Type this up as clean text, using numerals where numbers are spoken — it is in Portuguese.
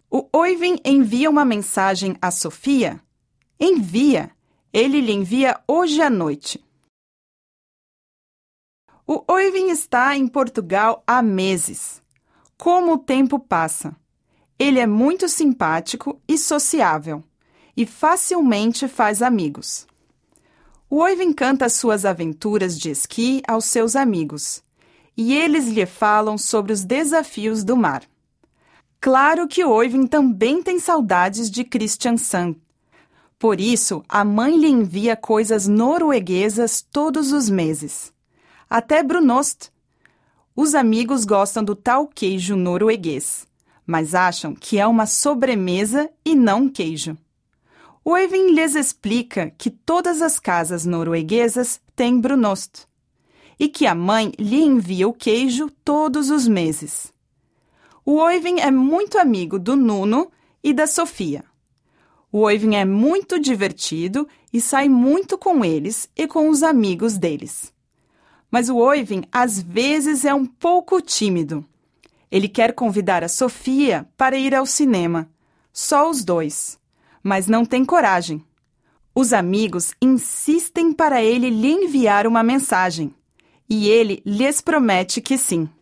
O Oyvind envia uma mensagem a Sofia? Envia! Ele lhe envia hoje à noite. O Oyvind está em Portugal há meses. Como o tempo passa! Ele é muito simpático e sociável, e facilmente faz amigos. O Oyvind canta suas aventuras de esqui aos seus amigos, e eles lhe falam sobre os desafios do mar. Claro que o Oyvind também tem saudades de Kristiansand. Por isso, a mãe lhe envia coisas norueguesas todos os meses. Até brunost. Os amigos gostam do tal queijo norueguês, mas acham que é uma sobremesa e não queijo. O Oyvind lhes explica que todas as casas norueguesas têm brunost e que a mãe lhe envia o queijo todos os meses. O Oyvind é muito amigo do Nuno e da Sofia. O Oyvind é muito divertido e sai muito com eles e com os amigos deles. Mas o Oyvind, às vezes, é um pouco tímido. Ele quer convidar a Sofia para ir ao cinema, só os dois, mas não tem coragem. Os amigos insistem para ele lhe enviar uma mensagem, e ele lhes promete que sim.